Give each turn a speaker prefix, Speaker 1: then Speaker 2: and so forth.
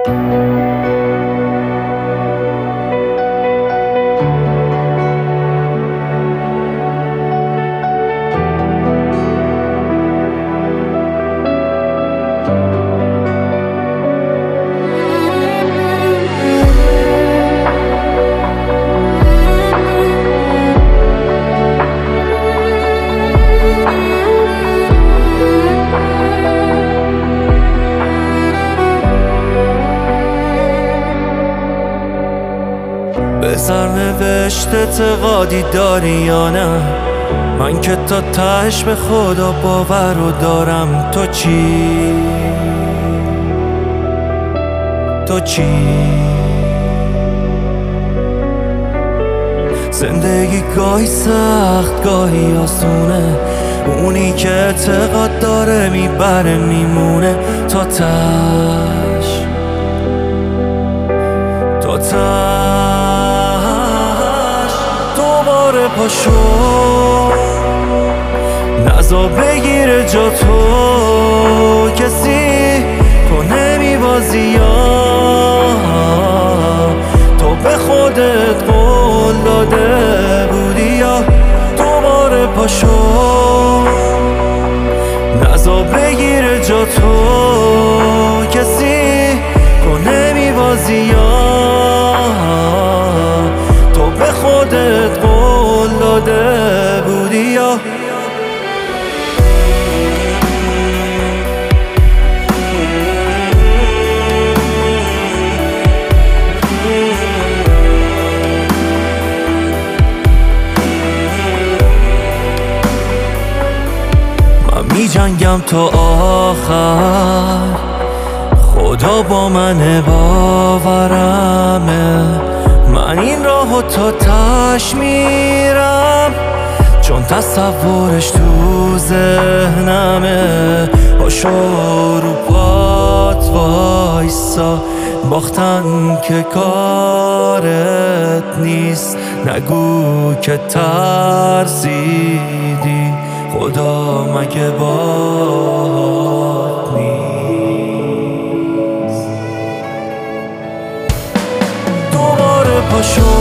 Speaker 1: بذار نوشت اعتقادی داری یا نه؟ من که تا تهش به خدا باور رو دارم. تو چی؟ زندگی گاهی سخت گاهی آسونه، اونی که اعتقاد داره میبره میمونه تا تهش. دوباره پاشو نزا بگیره جا تو، کسی تو نمیبازی یا تو به خودت قول داده بودی، یا دوباره پاشو نزا بگیره جا تو، کسی تو نمیبازی یا تو به خودت قول داده بودی. یا می جنگم تا آخر، خدا با من باورمه، من این راهو تا تش میرم چون تصورش تو ذهنمه. پاشو رو پات وایسا، باختن که کارت نیست، نگو که ترسیدی، خدا مگه باهات نیست؟ دوباره پاشو